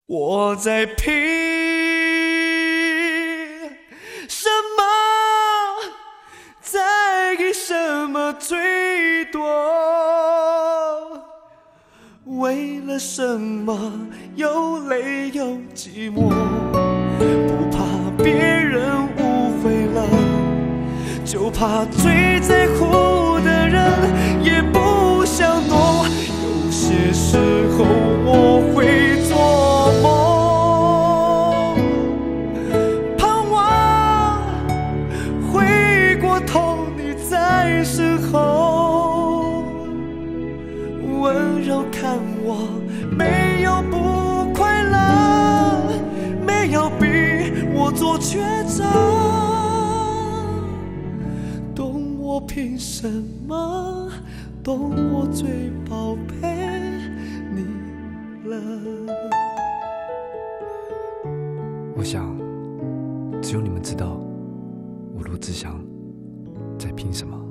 我在拼什么？在给什么最多？为了什么又累又寂寞？不怕别人误会了，就怕最在乎的人也不想躲。有些时候我会做梦，盼望回过头你在身后，温柔看我，没有不快乐，没有逼我做抉择，懂我凭什么，懂我最宝贝你了。 我想，只有你们知道，我罗志祥在拼什么。